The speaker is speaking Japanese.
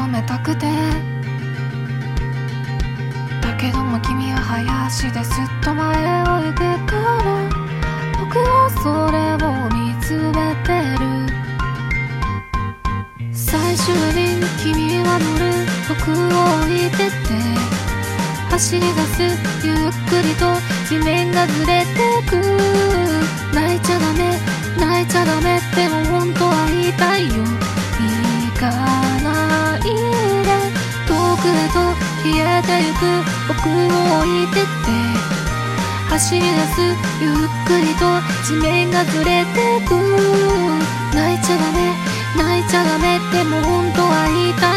めたくて、だけども君は林ですっと前を行くから、僕はそれを見つめてる。最終便に君は乗る、僕を置いてって走り出す、ゆっくりと地面がずれてく。泣いちゃダメ、泣いちゃダメ、でも本当は言いたいよ。行かないで、遠くへと消えてゆく僕を置いてって走り出す、ゆっくりと地面がずれてく。泣いちゃダメ、泣いちゃダメ、でも本当は言いたいよ。